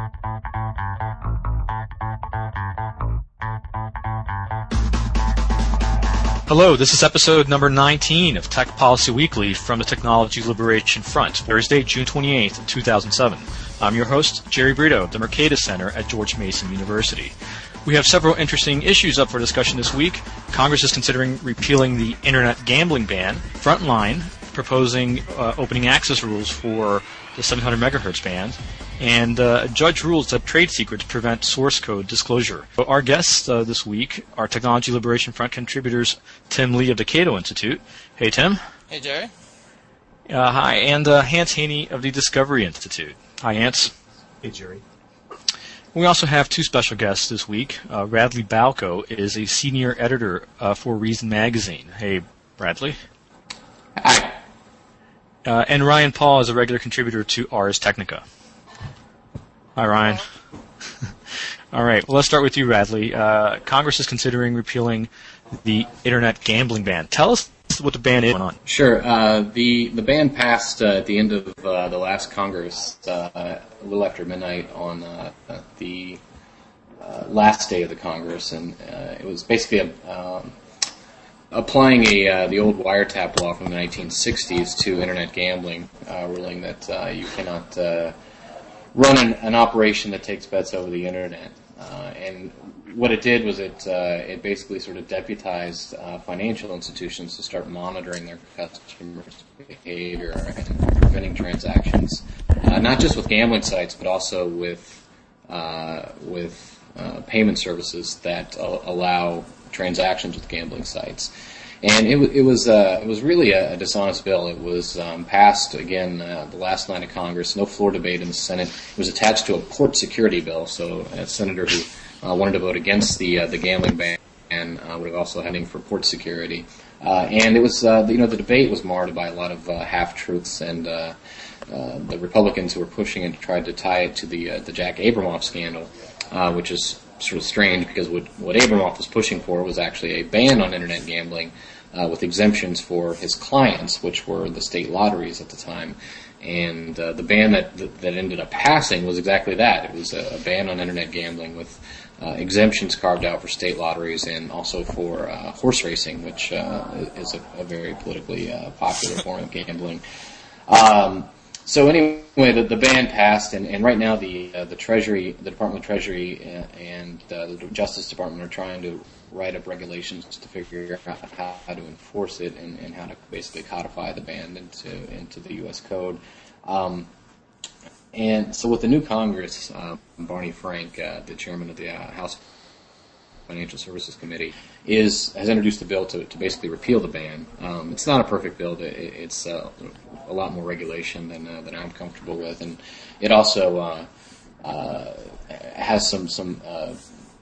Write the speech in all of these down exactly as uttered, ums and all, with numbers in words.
Hello, this is episode number nineteen of Tech Policy Weekly from the Technology Liberation Front, Thursday, June twenty-eighth, two thousand seven. I'm your host, Jerry Brito of the Mercatus Center at George Mason University. We have several interesting issues up for discussion this week. Congress is considering repealing the internet gambling ban. Frontline proposing uh, opening access rules for the seven hundred megahertz band. And uh, a judge rules that trade secrets prevent source code disclosure. So our guests uh, this week are Technology Liberation Front contributors Tim Lee of the Cato Institute. Hey, Tim. Hey, Jerry. Uh, hi, and uh, Hans Haney of the Discovery Institute. Hi, Hans. Hey, Jerry. We also have two special guests this week. Uh, Radley Balko is a senior editor uh, for Reason Magazine. Hey, Radley. Hi. Uh, and Ryan Paul is a regular contributor to Ars Technica. Hi, Ryan. All right. Well, let's start with you, Radley. Uh, Congress is considering repealing the internet gambling ban. Tell us what the ban is going on. Sure. Uh, the the ban passed uh, at the end of uh, the last Congress, uh, a little after midnight on uh, the uh, last day of the Congress, and uh, it was basically a, um, applying a uh, the old wiretap law from the nineteen sixties to internet gambling, uh, ruling that uh, you cannot uh, run an, an operation that takes bets over the internet. Uh, and what it did was it uh, it basically sort of deputized uh, financial institutions to start monitoring their customers' behavior and preventing transactions, uh, not just with gambling sites, but also with uh, with uh, payment services that uh, allow transactions with gambling sites. And it, it was uh, it was really a, a dishonest bill. It was um, passed again uh, the last night of Congress. No floor debate in the Senate. It was attached to a port security bill. So a senator who uh, wanted to vote against the uh, the gambling ban and uh, would have also heading for port security. Uh, and it was uh, you know the debate was marred by a lot of uh, half truths, and uh, uh, the Republicans who were pushing it tried to tie it to the uh, the Jack Abramoff scandal, uh, which is sort of strange because what, what Abramoff was pushing for was actually a ban on internet gambling uh, with exemptions for his clients, which were the state lotteries at the time. And uh, the ban that, that that ended up passing was exactly that. It was a, a ban on internet gambling with uh, exemptions carved out for state lotteries and also for uh, horse racing, which uh, is a, a very politically uh, popular form of gambling. Um, So anyway, the, the ban passed, and, and right now the uh, the Treasury, the Department of Treasury, and, and uh, the Justice Department are trying to write up regulations to figure out how, how to enforce it and, and how to basically codify the ban into into the U S code. Um, and so with the new Congress, uh, Barney Frank, uh, the chairman of the uh, House Financial Services Committee, is has introduced a bill to, to basically repeal the ban. Um, it's not a perfect bill. It, it's uh, a lot more regulation than uh, than I'm comfortable with, and it also uh, uh, has some some uh,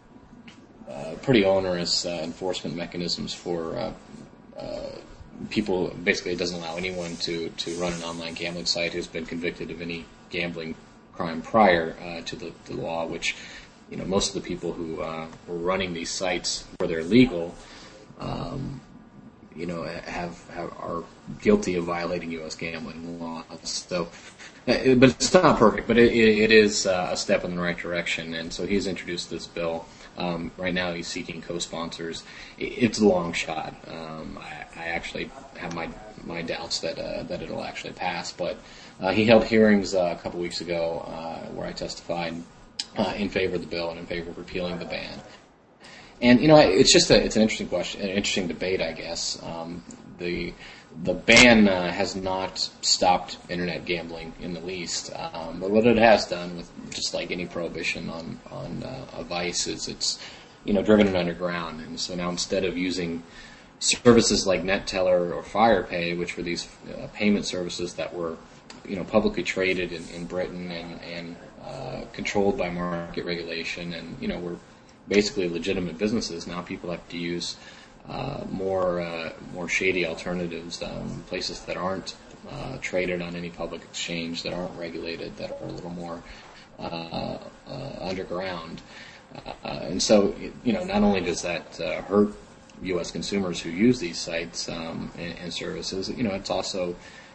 uh, pretty onerous uh, enforcement mechanisms for uh, uh, people. Basically, it doesn't allow anyone to, to run an online gambling site who's been convicted of any gambling crime prior uh, to the, the law, which, you know, most of the people who uh, were running these sites where they're legal, um, you know, have, have are guilty of violating U S gambling laws. So, uh, but it's not perfect, but it, it is uh, a step in the right direction. And so he's introduced this bill. Um, right now, he's seeking co-sponsors. It's a long shot. Um, I, I actually have my my doubts that uh, that it'll actually pass. But uh, he held hearings uh, a couple weeks ago uh, where I testified Uh, in favor of the bill and in favor of repealing the ban. And, you know, it's just a, it's an interesting question, an interesting debate, I guess. Um, the the ban uh, has not stopped internet gambling in the least. Um, but what it has done, with just like any prohibition on, on uh, a vice, is it's, you know, driven it underground. And so now instead of using services like NetTeller or FirePay, which were these uh, payment services that were, you know, publicly traded in, in Britain and, and Uh, controlled by market regulation, and, you know, we're basically legitimate businesses. Now people have to use uh, more uh, more shady alternatives, um, places that aren't uh, traded on any public exchange, that aren't regulated, that are a little more uh, uh, underground. Uh, and so, you know, not only does that uh, hurt U S consumers who use these sites um, and, and services, you know, it's also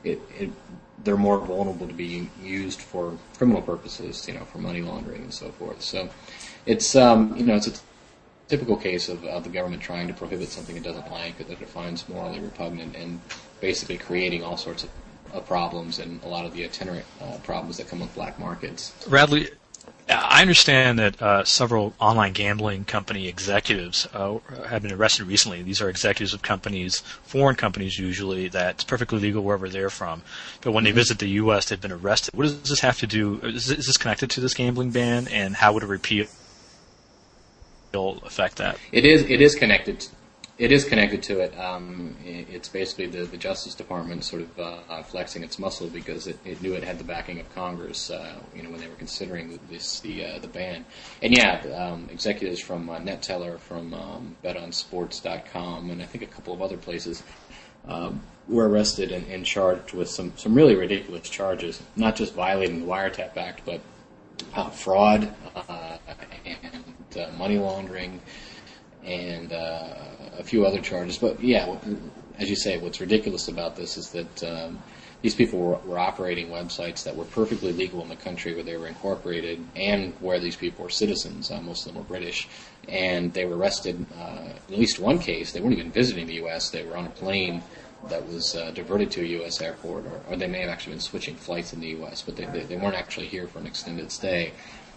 it, it they're more vulnerable to being used for criminal purposes, you know, for money laundering and so forth. So it's, um, you know, it's a typical case of, of the government trying to prohibit something it doesn't like or that it finds morally repugnant and basically creating all sorts of, of problems and a lot of the itinerant uh, problems that come with black markets. Radley, I understand that uh, several online gambling company executives uh, have been arrested recently. These are executives of companies, foreign companies usually, that's perfectly legal wherever they're from. But when mm-hmm. they visit the U S, they've been arrested. What does this have to do? Is this connected to this gambling ban, and how would a repeal affect that? It is. It is connected. It is connected to it. Um, it's basically the, the Justice Department sort of uh, flexing its muscle because it, it knew it had the backing of Congress. Uh, you know, when they were considering this the uh, the ban. And yeah, um, executives from uh, NetTeller, from um, Bet On Sports dot com, and I think a couple of other places um, were arrested and, and charged with some some really ridiculous charges. Not just violating the Wiretap Act, but uh, fraud uh, and uh, money laundering. And uh, a few other charges. But yeah, as you say, what's ridiculous about this is that um, these people were, were operating websites that were perfectly legal in the country where they were incorporated and where these people were citizens. Uh, most of them were British. And they were arrested, uh, in at least one case. They weren't even visiting the U S. They were on a plane that was uh, diverted to a U S airport, or, or they may have actually been switching flights in the U S, but they, they, they weren't actually here for an extended stay.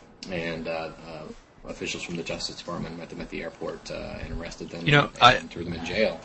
And uh, uh, officials from the Justice Department met them at the airport uh, and arrested them you know, and, I, and threw them in jail.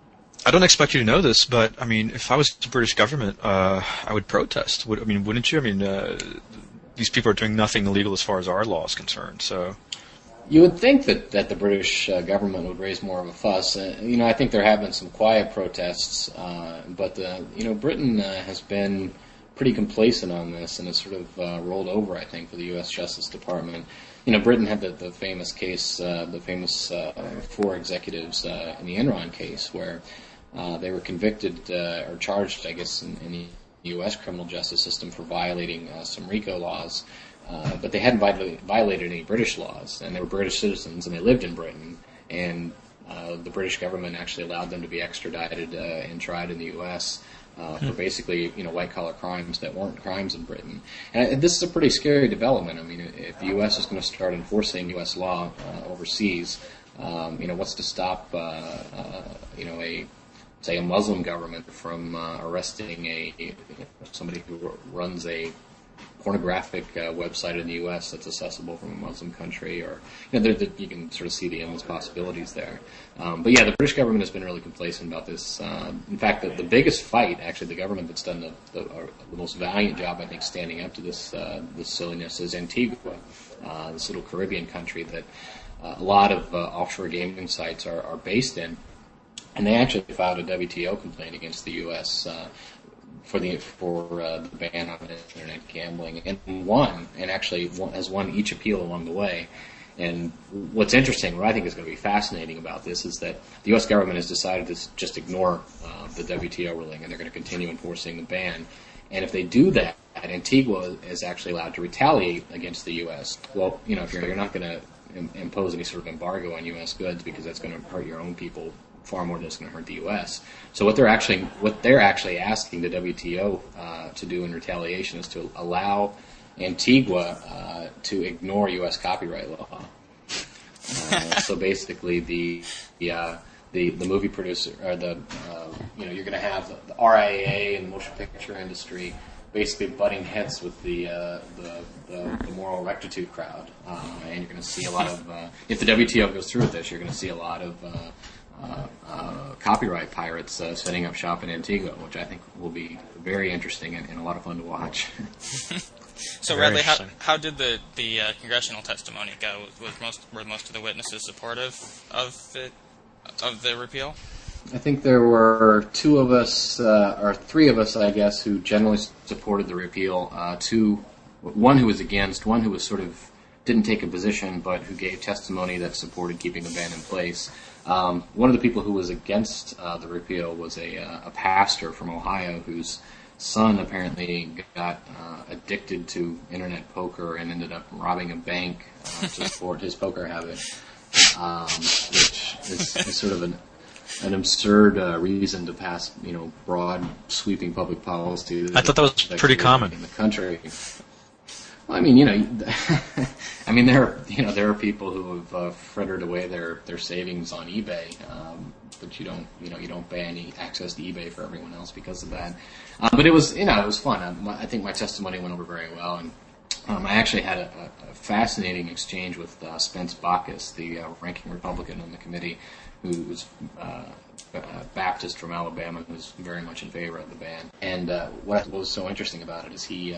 I don't expect you to know this, but I mean, if I was the British government, uh, I would protest. Would, I mean, wouldn't you? I mean, uh, these people are doing nothing illegal as far as our law is concerned. So, you would think that, that the British uh, government would raise more of a fuss. Uh, you know, I think there have been some quiet protests, uh, but the, you know, Britain uh, has been pretty complacent on this, and it's sort of uh, rolled over, I think, for the U S Justice Department. You know, Britain had the, the famous case, uh, the famous uh, four executives uh, in the Enron case, where uh, they were convicted uh, or charged, I guess, in, in the U S criminal justice system for violating uh, some RICO laws, uh, but they hadn't violated, violated any British laws, and they were British citizens, and they lived in Britain, and uh, the British government actually allowed them to be extradited uh, and tried in the U S Uh, for basically, you know, white-collar crimes that weren't crimes in Britain. And this is a pretty scary development. I mean, if the U S is going to start enforcing U S law uh, overseas, um, you know, what's to stop, uh, uh, you know, a, say, a Muslim government from uh, arresting a, a somebody who runs a pornographic uh, website in the U S that's accessible from a Muslim country, or you know, there, you can sort of see the endless possibilities there. Um, but yeah, the British government has been really complacent about this. Uh, in fact, the, the biggest fight, actually, the government that's done the, the, uh, the most valiant job, I think, standing up to this uh, this silliness is Antigua, uh, this little Caribbean country that uh, a lot of uh, offshore gaming sites are, are based in, and they actually filed a W T O complaint against the U S. Uh, for the for uh, the ban on internet gambling, and won, and actually won, has won each appeal along the way. And what's interesting, what I think is going to be fascinating about this, is that the U S government has decided to just ignore uh, the W T O ruling, and they're going to continue enforcing the ban. And if they do that, Antigua is actually allowed to retaliate against the U S. Well, you know, if you're, you're not going to im- impose any sort of embargo on U S goods because that's going to hurt your own people far more than it's going to hurt the U S. So what they're actually what they're actually asking the W T O uh, to do in retaliation is to allow Antigua uh, to ignore U S copyright law. Uh, so basically, the the, uh, the the movie producer or the uh, you know you're going to have the, the R I A A and the motion picture industry basically butting heads with the uh, the, the the moral rectitude crowd, uh, and you're going to see a lot of uh, if the W T O goes through with this, you're going to see a lot of uh, Uh, uh, copyright pirates uh, setting up shop in Antigua, which I think will be very interesting and, and a lot of fun to watch. So, Radley, how, how did the the uh, congressional testimony go? Was most were most of the witnesses supportive of it, of the repeal? I think there were two of us, uh, or three of us, I guess, who generally supported the repeal. Uh, two, one who was against, one who was sort of didn't take a position, but who gave testimony that supported keeping the ban in place. Um, one of the people who was against uh, the repeal was a, uh, a pastor from Ohio whose son apparently got uh, addicted to internet poker and ended up robbing a bank uh, to support his poker habit, um, which is, is sort of an an absurd uh, reason to pass, you know, broad, sweeping public policy. I thought that was pretty common in the country. Well, I mean, you know, I mean, there are, you know, there are people who have uh, frittered away their, their savings on eBay, um, but you don't, you know, you don't pay any access to eBay for everyone else because of that. Uh, but it was, you know, it was fun. I, I think my testimony went over very well, and um, I actually had a, a fascinating exchange with uh, Spence Baucus, the uh, ranking Republican on the committee, who was uh, a Baptist from Alabama, who was very much in favor of the ban. And uh, what was so interesting about it is he. Uh,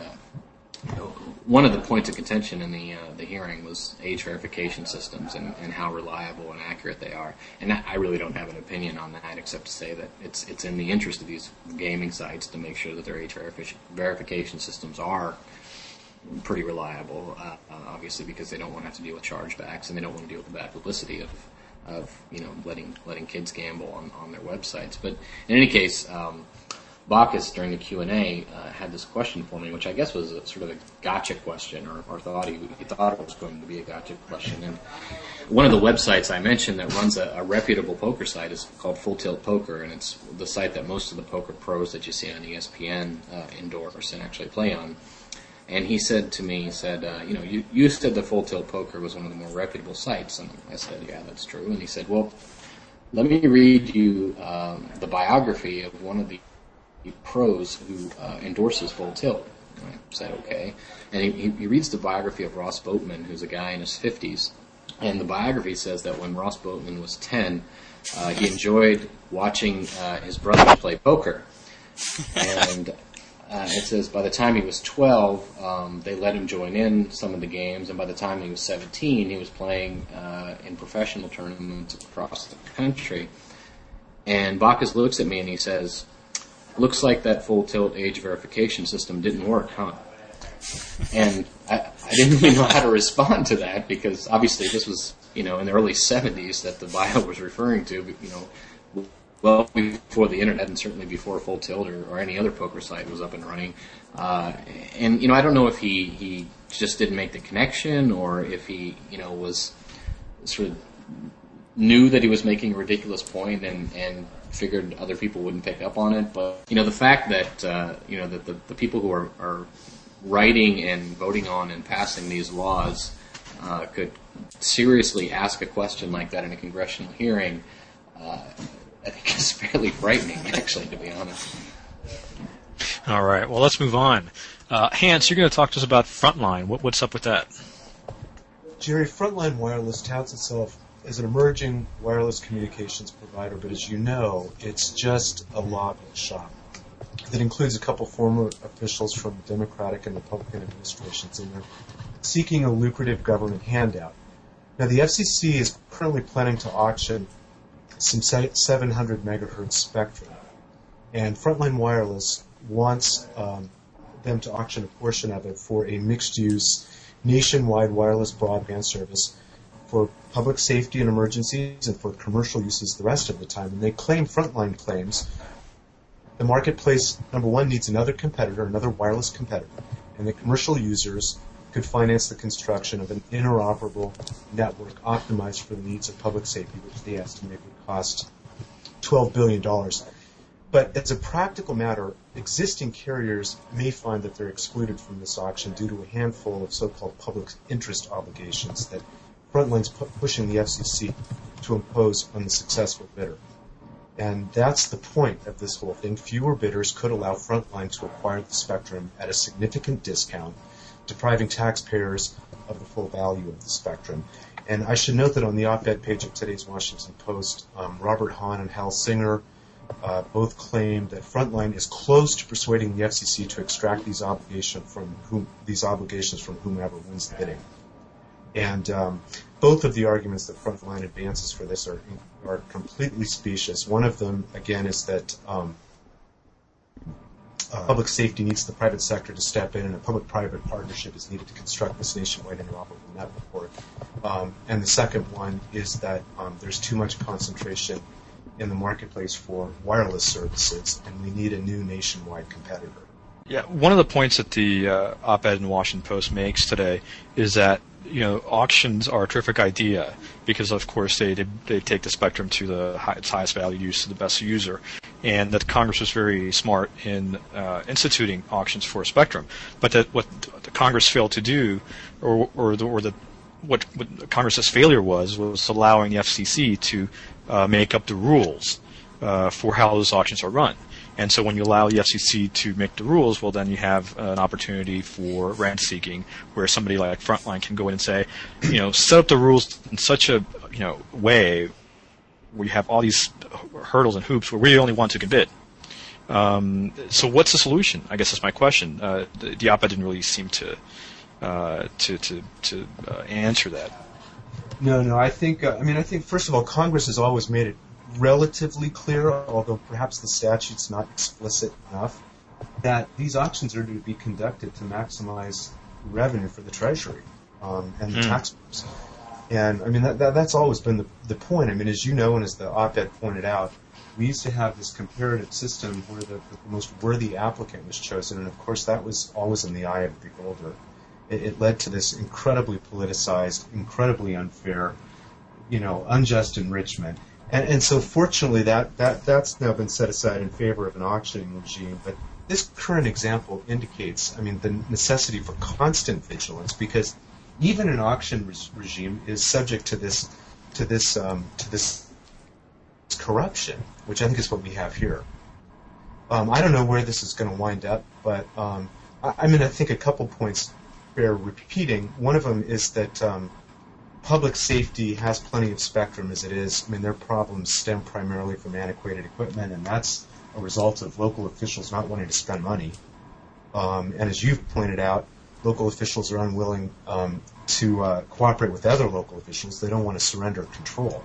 One of the points of contention in the uh, the hearing was age verification systems and, and how reliable and accurate they are. And I really don't have an opinion on that, except to say that it's it's in the interest of these gaming sites to make sure that their age verification verification systems are pretty reliable. Uh, uh, obviously, because they don't want to have to deal with chargebacks and they don't want to deal with the bad publicity of of you know letting letting kids gamble on, on their websites. But in any case. Um, Baucus, during the Q and A, uh, had this question for me, which I guess was a, sort of a gotcha question, or, or thought he, he thought it was going to be a gotcha question. And one of the websites I mentioned that runs a, a reputable poker site is called Full Tilt Poker, and it's the site that most of the poker pros that you see on E S P N uh, endorse and actually play on. And he said to me, he said, uh, you know, you, you said that Full Tilt Poker was one of the more reputable sites. And I said, yeah, that's true. And he said, well, let me read you um, the biography of one of the pros who uh, endorses Full Tilt. I said, okay. And he, he reads the biography of Ross Boatman, who's a guy in his fifties. And the biography says that when Ross Boatman was ten, uh, he enjoyed watching uh, his brothers play poker. And uh, it says by the time he was twelve, um, they let him join in some of the games. And by the time he was seventeen, he was playing uh, in professional tournaments across the country. And Baucus looks at me and he says, looks like that Full Tilt age verification system didn't work, huh? And I, I didn't really know how to respond to that because obviously this was, you know, in the early seventies that the bio was referring to, you know, well before the internet and certainly before Full Tilt or, or any other poker site was up and running. Uh, and, you know, I don't know if he, he just didn't make the connection or if he, you know, was sort of knew that he was making a ridiculous point and, and figured other people wouldn't pick up on it. But, you know, the fact that, uh, you know, that the, the people who are, are writing and voting on and passing these laws uh, could seriously ask a question like that in a congressional hearing, uh, I think is fairly frightening, actually, to be honest. All right. Well, let's move on. Uh, Hans, you're going to talk to us about Frontline. What, what's up with that? Jerry, Frontline Wireless touts itself as an emerging wireless communications provider, but as you know, it's just a lobby shop that includes a couple former officials from Democratic and Republican administrations, and they're seeking a lucrative government handout. Now, the F C C is currently planning to auction some seven hundred megahertz spectrum, and Frontline Wireless wants um, them to auction a portion of it for a mixed-use nationwide wireless broadband service for public safety and emergencies and for commercial uses the rest of the time. And they claim, Frontline claims, the marketplace, number one, needs another competitor, another wireless competitor, and the commercial users could finance the construction of an interoperable network optimized for the needs of public safety, which they estimate would cost twelve billion dollars. But as a practical matter, existing carriers may find that they're excluded from this auction due to a handful of so-called public interest obligations that Frontline's pu- pushing the F C C to impose on the successful bidder. And that's the point of this whole thing. Fewer bidders could allow Frontline to acquire the spectrum at a significant discount, depriving taxpayers of the full value of the spectrum. And I should note that on the op-ed page of today's Washington Post, um, Robert Hahn and Hal Singer uh, both claim that Frontline is close to persuading the F C C to extract these obligation from whom, these obligations from whomever wins the bidding. And um, both of the arguments that Frontline advances for this are are completely specious. One of them, again, is that um, uh, public safety needs the private sector to step in, and a public-private partnership is needed to construct this nationwide interoperable network. Um, and the second one is that um, there's too much concentration in the marketplace for wireless services, and we need a new nationwide competitor. Yeah, one of the points that the uh, op-ed in Washington Post makes today is that you know, auctions are a terrific idea because, of course, they they, they take the spectrum to the high, its highest value use to the best user, and that Congress was very smart in uh, instituting auctions for spectrum. But that what the Congress failed to do, or or the, or the what, what Congress's failure was was allowing the F C C to uh, make up the rules uh, for how those auctions are run. And so when you allow the F C C to make the rules, well, then you have an opportunity for rent seeking, where somebody like Frontline can go in and say, you know, set up the rules in such a you know way where you have all these hurdles and hoops where we only want to can bid. Um, so what's the solution? I guess that's my question. Uh, the, the op-ed didn't really seem to uh, to to to uh, answer that. No, no. I think. Uh, I mean, I think first of all, Congress has always made it relatively clear, although perhaps the statute's not explicit enough, that these auctions are to be conducted to maximize revenue for the Treasury um, and the mm. taxpayers. And, I mean, that, that, that's always been the, the point. I mean, as you know, and as the op-ed pointed out, we used to have this comparative system where the, the most worthy applicant was chosen, and, of course, that was always in the eye of the beholder. It, it led to this incredibly politicized, incredibly unfair, you know, unjust enrichment. And, and so, fortunately, that, that, that's now been set aside in favor of an auctioning regime. But this current example indicates, I mean, the necessity for constant vigilance, because even an auction re- regime is subject to this, to this, um, to this corruption, which I think is what we have here. Um, I don't know where this is going to wind up, but um, I, I mean, I think a couple points bear repeating. One of them is that. Um, Public safety has plenty of spectrum as it is. I mean, their problems stem primarily from antiquated equipment, and that's a result of local officials not wanting to spend money. Um, and as you've pointed out, local officials are unwilling um, to uh, cooperate with other local officials. They don't want to surrender control.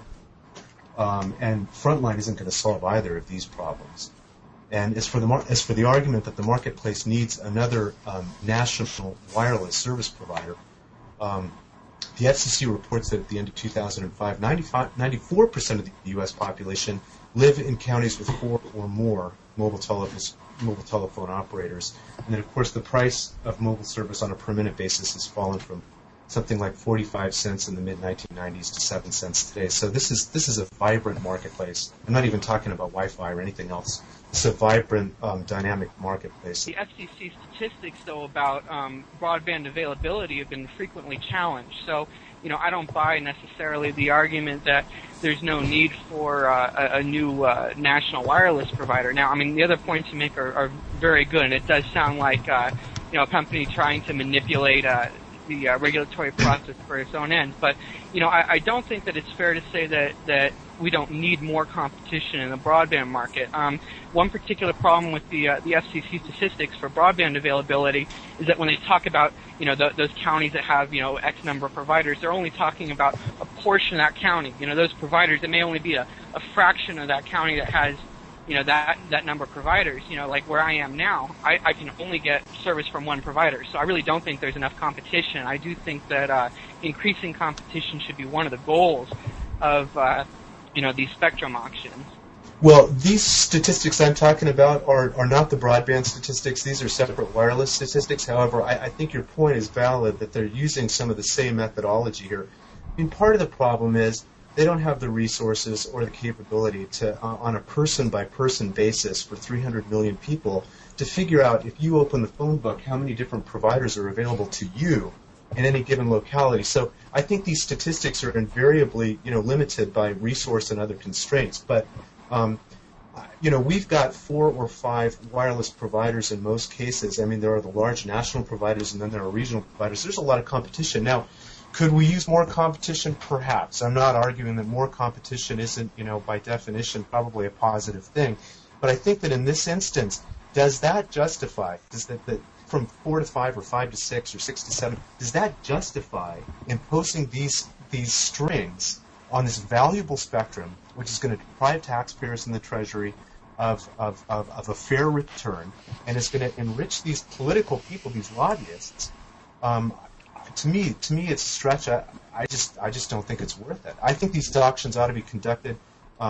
Um, and Frontline isn't going to solve either of these problems. And as for the mar- as for the argument that the marketplace needs another um, national wireless service provider, um, the F C C reports that at the end of two thousand five, ninety-four percent of the U S population live in counties with four or more mobile, tele- mobile telephone operators. And then, of course, the price of mobile service on a per-minute basis has fallen from something like forty-five cents in the mid nineteen nineties to seven cents today. So this is this is a vibrant marketplace. I'm not even talking about Wi-Fi or anything else. It's a vibrant, um, dynamic marketplace. The F C C statistics, though, about um, broadband availability have been frequently challenged. So, you know, I don't buy necessarily the argument that there's no need for uh, a, a new uh, national wireless provider. Now, I mean, the other points you make are, are very good, and it does sound like, uh, you know, a company trying to manipulate uh, the uh, regulatory process for its own ends. But, you know, I, I don't think that it's fair to say that, that we don't need more competition in the broadband market. Um, one particular problem with the uh, the F C C statistics for broadband availability is that when they talk about, you know, the, those counties that have, you know, X number of providers, they're only talking about a portion of that county. You know, those providers, it may only be a, a fraction of that county that has, you know, that, that number of providers. You know, like where I am now, I, I can only get service from one provider. So I really don't think there's enough competition. I do think that uh, increasing competition should be one of the goals of, uh, you know, these spectrum auctions. Well, these statistics I'm talking about are, are not the broadband statistics. These are separate wireless statistics. However, I, I think your point is valid that they're using some of the same methodology here. I mean, part of the problem is they don't have the resources or the capability to, uh, on a person-by-person basis for three hundred million people, to figure out if you open the phone book how many different providers are available to you in any given locality. So I think these statistics are invariably, you know, limited by resource and other constraints. But Um, you know, we've got four or five wireless providers in most cases. I mean, there are the large national providers, and then there are regional providers. There's a lot of competition. Now, could we use more competition? Perhaps. I'm not arguing that more competition isn't, you know, by definition, probably a positive thing. But I think that in this instance, does that justify, does that, that from four to five or five to six or six to seven, does that justify imposing these these strings on this valuable spectrum, which is going to deprive taxpayers in the Treasury of, of, of, of a fair return, and is going to enrich these political people, these lobbyists? Um, to me, to me, it's a stretch. I, I just, I just don't think it's worth it. I think these auctions ought to be conducted um,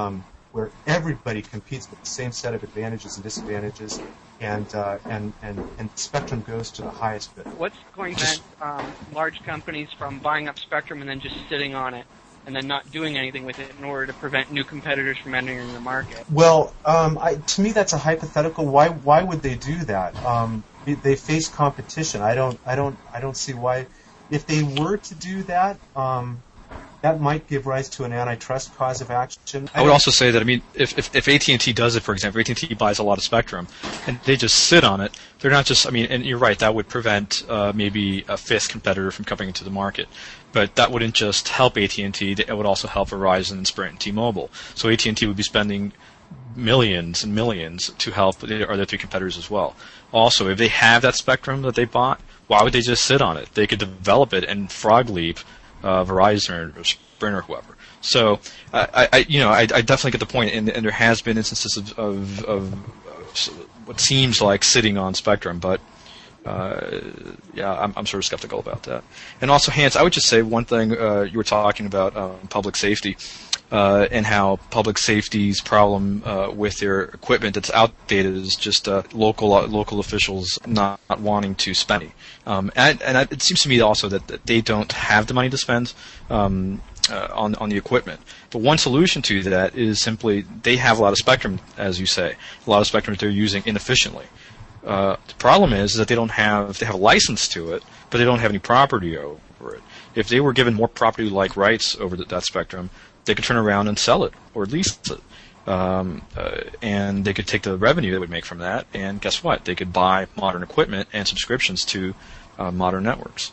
where everybody competes with the same set of advantages and disadvantages, and uh, and, and and spectrum goes to the highest bidder. What's going to prevent um, large companies from buying up spectrum and then just sitting on it and then not doing anything with it in order to prevent new competitors from entering the market? Well, um, I, to me that's a hypothetical. Why why would they do that? Um, they face competition. I don't I don't I don't see why. If they were to do that, um, that might give rise to an antitrust cause of action. I would also say that, I mean, if, if, if A T and T does it, for example, A T and T buys a lot of spectrum, and they just sit on it, they're not just, I mean, and you're right, that would prevent uh, maybe a fifth competitor from coming into the market. But that wouldn't just help A T and T, it would also help Verizon and Sprint and T-Mobile. So A T and T would be spending millions and millions to help their other three competitors as well. Also, if they have that spectrum that they bought, why would they just sit on it? They could develop it and frog leap uh, Verizon or Sprint or whoever. So, uh, I, I, you know, I, I definitely get the point, and, and there has been instances of, of, of what seems like sitting on spectrum, but uh, yeah, I'm, I'm sort of skeptical about that. And also, Hans, I would just say one thing. Uh, you were talking about um, public safety. Uh, and how public safety's problem uh, with their equipment that's outdated is just uh, local uh, local officials not, not wanting to spend. Um, and and it seems to me also that, that they don't have the money to spend um, uh, on on the equipment. But one solution to that is simply they have a lot of spectrum, as you say, a lot of spectrum that they're using inefficiently. Uh, the problem is that they don't have they have a license to it, but they don't have any property over it. If they were given more property-like rights over the, that spectrum, they could turn around and sell it or lease it, um, uh, and they could take the revenue they would make from that, and guess what? They could buy modern equipment and subscriptions to uh, modern networks.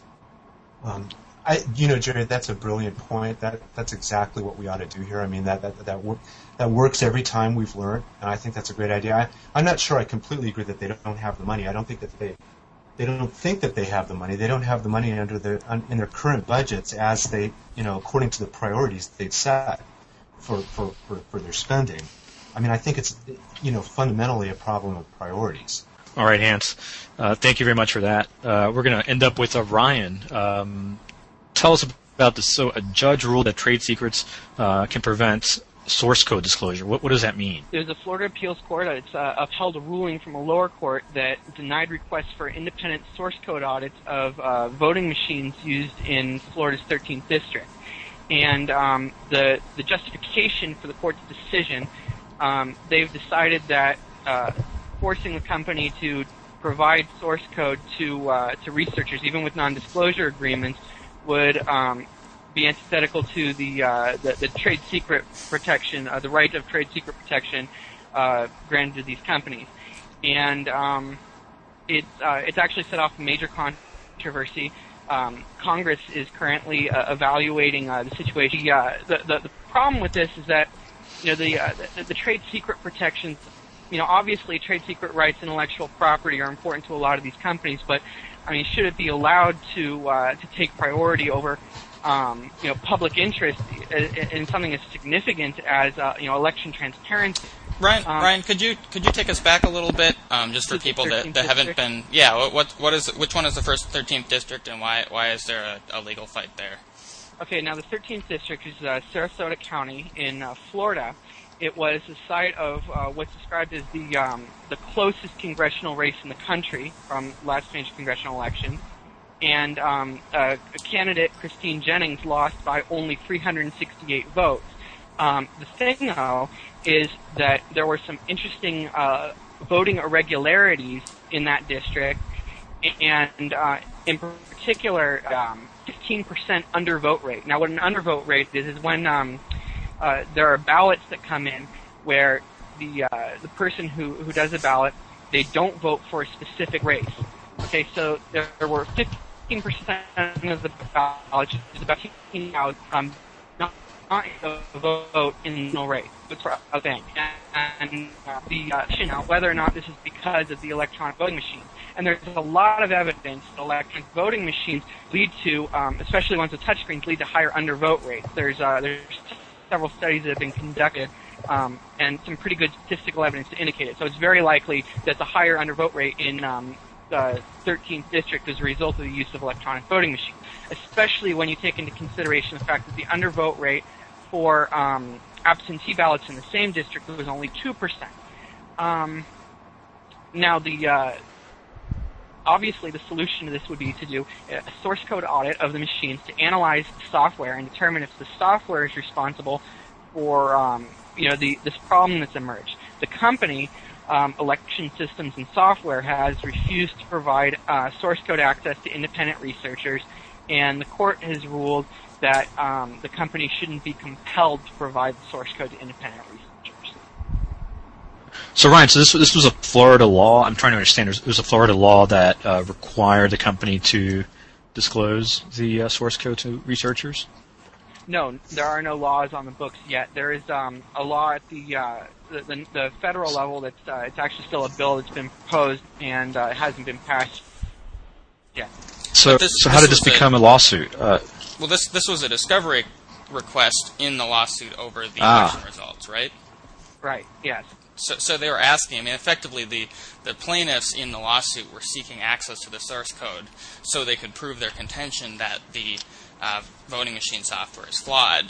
Um, I, you know, Jerry, that's a brilliant point. That that's exactly what we ought to do here. I mean, that that that, wor- that works every time we've learned, and I think that's a great idea. I, I'm not sure I completely agree that they don't have the money. I don't think that they they don't think that they have the money. They don't have the money under their in their current budgets as they, you know, according to the priorities they've set for, for, for, for their spending. I mean, I think it's, you know, fundamentally a problem of priorities. All right, Hans. Uh, thank you very much for that. Uh, we're going to end up with uh, Ryan. Um, tell us about this. So a judge ruled that trade secrets uh, can prevent source code disclosure. What, what does that mean? There's a Florida appeals court. It's uh, upheld a ruling from a lower court that denied requests for independent source code audits of uh, voting machines used in Florida's thirteenth district. And um, the the justification for the court's decision, um, they've decided that uh, forcing the company to provide source code to uh, to researchers, even with non-disclosure agreements, would um, be antithetical to the, uh, the the trade secret protection, uh, the right of trade secret protection uh, granted to these companies, and um, it's uh, it's actually set off a major controversy. Um, Congress is currently uh, evaluating uh, the situation. Uh, the, the the problem with this is that you know the, uh, the the trade secret protections. You know, obviously, trade secret rights, intellectual property are important to a lot of these companies, but I mean, should it be allowed to uh, to take priority over Um, you know, public interest in, in something as significant as uh, you know, election transparency? Ryan, um, Ryan, could you could you take us back a little bit, um, just for people that, that haven't been? Yeah, what what is which one is the first thirteenth district, and why why is there a, a legal fight there? Okay, now the thirteenth district is uh, Sarasota County in uh, Florida. It was the site of uh, what's described as the um, the closest congressional race in the country from last major congressional election. And um, uh, a candidate, Christine Jennings, lost by only three hundred sixty-eight votes. Um, the thing, though, is that there were some interesting uh, voting irregularities in that district, and uh, in particular, um, fifteen percent undervote rate. Now, what an undervote rate is is when um, uh, there are ballots that come in where the uh, the person who, who does a ballot, they don't vote for a specific race. Okay, so there, there were fifteen percent of the ballot, which is about fifteen thousand, um, not, not a vote in no race. It's for a thing. And uh, the uh, question now whether or not this is because of the electronic voting machines. And there's a lot of evidence that electronic voting machines lead to, um, especially ones with touchscreens, lead to higher undervote rates. There's uh, there's several studies that have been conducted, um, and some pretty good statistical evidence to indicate it. So it's very likely that the higher undervote rate in um, the thirteenth district as a result of the use of electronic voting machines, especially when you take into consideration the fact that the undervote rate for um, absentee ballots in the same district was only two percent. Um, now, the uh, obviously the solution to this would be to do a source code audit of the machines to analyze the software and determine if the software is responsible for um, you know the this problem that's emerged. The company, um, Election Systems and Software, has refused to provide uh, source code access to independent researchers, and the court has ruled that um, the company shouldn't be compelled to provide the source code to independent researchers. So Ryan, so this this was a Florida law. I'm trying to understand. It was a Florida law that uh, required the company to disclose the uh, source code to researchers? No, there are no laws on the books yet. There is um, a law at the, uh, the, the the federal level that's uh, it's actually still a bill that's been proposed and uh, it hasn't been passed yet. So, this, so how this did this a, become a lawsuit? Uh, well, this this was a discovery request in the lawsuit over the ah. election results, right? Right. Yes. So, so they were asking. I mean, effectively, the the plaintiffs in the lawsuit were seeking access to the source code so they could prove their contention that the Uh, voting machine software is flawed,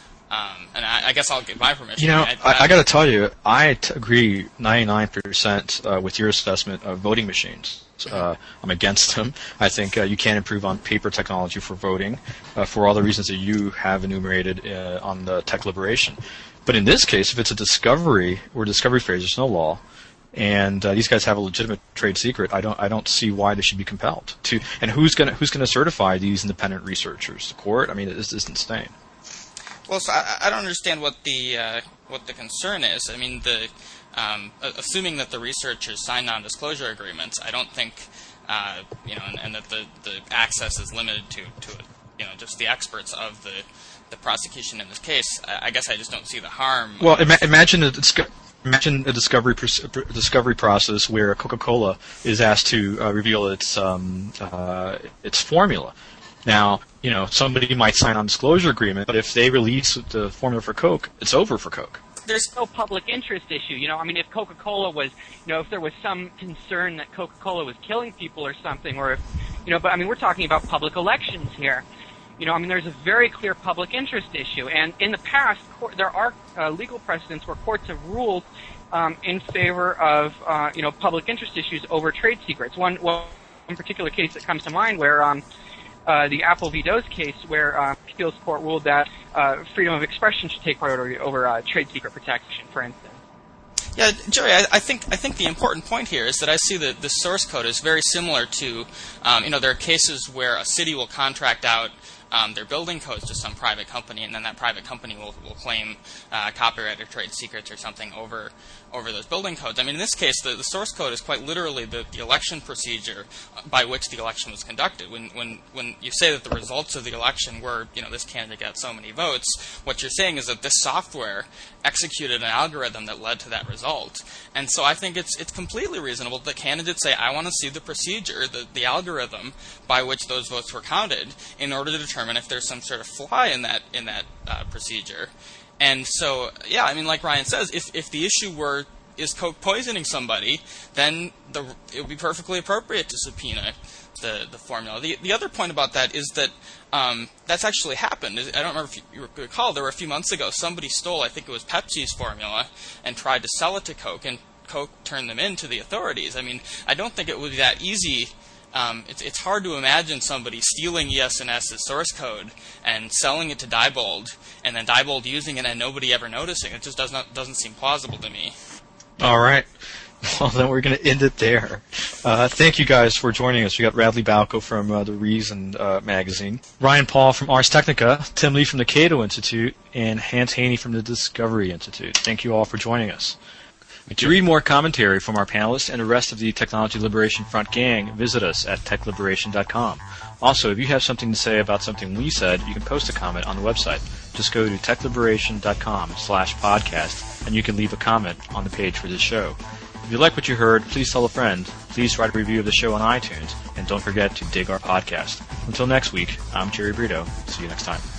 um, and I, I guess I'll give my permission. You know, I, I, I got to tell you, I t- agree ninety-nine percent uh, with your assessment of voting machines. Uh, I'm against them. I think uh, you can improve on paper technology for voting uh, for all the reasons that you have enumerated uh, on the Tech Liberation. But in this case, if it's a discovery or discovery phase, there's no law. And uh, these guys have a legitimate trade secret. I don't. I don't see why they should be compelled to. And who's going to who's going to certify these independent researchers? The court? I mean, this is insane. Well, so I, I don't understand what the uh, what the concern is. I mean, the um, assuming that the researchers sign non-disclosure agreements, I don't think uh, you know, and, and that the, the access is limited to to you know just the experts of the the prosecution in this case. I, I guess I just don't see the harm. Well, ima- imagine it's. Imagine a discovery discovery process where Coca-Cola is asked to uh, reveal its um, uh, its formula. Now, you know, somebody might sign on disclosure agreement, but if they release the formula for Coke, it's over for Coke. There's no public interest issue. You know, I mean, if Coca-Cola was, you know, if there was some concern that Coca-Cola was killing people or something, or if, you know, but I mean, we're talking about public elections here. You know, I mean, there's a very clear public interest issue. And in the past, court, there are uh, legal precedents where courts have ruled um, in favor of, uh, you know, public interest issues over trade secrets. One, one particular case that comes to mind where um, uh, the Apple v. Doe's case, where uh, appeals court ruled that uh, freedom of expression should take priority over uh, trade secret protection, for instance. Yeah, Jerry, I, I think I think the important point here is that I see that the source code is very similar to, um, you know, there are cases where a city will contract out Um, their building codes to some private company, and then that private company will, will claim uh, copyright or trade secrets or something over over those building codes. I mean, in this case, the, the source code is quite literally the, the election procedure by which the election was conducted. When when when you say that the results of the election were, you know, this candidate got so many votes, what you're saying is that this software executed an algorithm that led to that result. And so I think it's it's completely reasonable that candidates say, I want to see the procedure, the, the algorithm by which those votes were counted in order to determine if there's some sort of flaw in that in that uh, procedure. And so, yeah, I mean, like Ryan says, if if the issue were is Coke poisoning somebody, then the it would be perfectly appropriate to subpoena the the formula. The the other point about that is that um, that's actually happened. I don't remember if you recall, there were a few months ago, somebody stole, I think it was Pepsi's formula, and tried to sell it to Coke, and Coke turned them in to the authorities. I mean, I don't think it would be that easy. Um, it's, it's hard to imagine somebody stealing E S N S's source code and selling it to Diebold, and then Diebold using it and nobody ever noticing. It just does not doesn't seem plausible to me. All right. Well, then we're going to end it there. Uh, thank you guys for joining us. We got Radley Balco from uh, the Reason uh, magazine, Ryan Paul from Ars Technica, Tim Lee from the Cato Institute, and Hans Haney from the Discovery Institute. Thank you all for joining us. To read more commentary from our panelists and the rest of the Technology Liberation Front gang, visit us at tech liberation dot com. Also, if you have something to say about something we said, you can post a comment on the website. Just go to tech liberation dot com slash podcast, and you can leave a comment on the page for this show. If you like what you heard, please tell a friend. Please write a review of the show on iTunes, and don't forget to dig our podcast. Until next week, I'm Jerry Brito. See you next time.